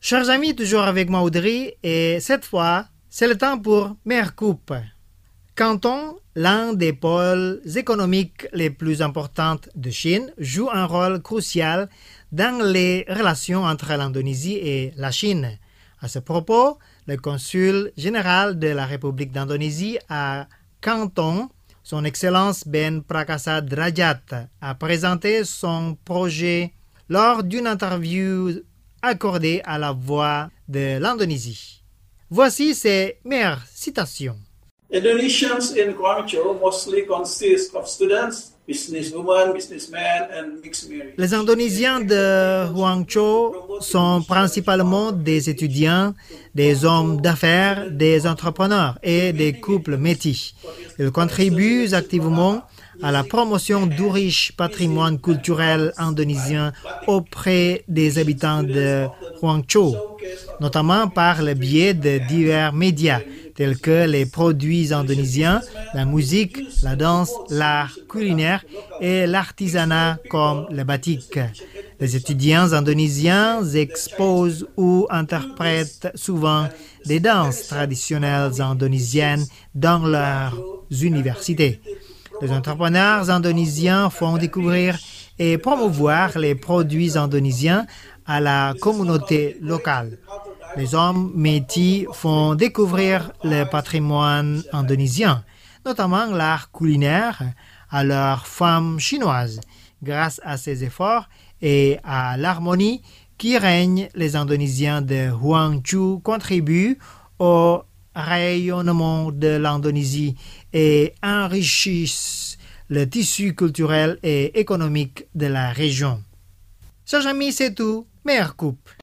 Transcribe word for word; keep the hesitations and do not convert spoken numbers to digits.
Chers amis, toujours avec moi Audrey, et cette fois, c'est le temps pour Meilleure Coupe. Canton, l'un des pôles économiques les plus importants de Chine, joue un rôle crucial dans les relations entre l'Indonésie et la Chine. À ce propos, le consul général de la République d'Indonésie à Canton, Son Excellence Ben Prakasa Derajat, a présenté son projet lors d'une interview accordée à la Voix de l'Indonésie. Voici ses meilleures citations. Indonesians in Guangzhou mostly consist of students, businesswomen, businessmen, and mixed marriage. Les Indonésiens de Guangzhou sont principalement des étudiants, des hommes d'affaires, des entrepreneurs et des couples métis. Ils contribuent activement à la promotion du riche patrimoine culturel indonésien auprès des habitants de Guangzhou, notamment par le biais de divers médias tels que les produits indonésiens, la musique, la danse, l'art culinaire et l'artisanat comme le batik. Les étudiants indonésiens exposent ou interprètent souvent des danses traditionnelles indonésiennes dans leurs universités. Les entrepreneurs indonésiens font découvrir et promouvoir les produits indonésiens à la communauté locale. Les hommes métis font découvrir le patrimoine indonésien, notamment l'art culinaire, à leurs femmes chinoises. Grâce à ces efforts et à l'harmonie qui règne, les Indonésiens de Guangzhou contribuent au rayonnement de l'Indonésie et enrichissent le tissu culturel et économique de la région. Chers amis, c'est tout. Meilleure coupe.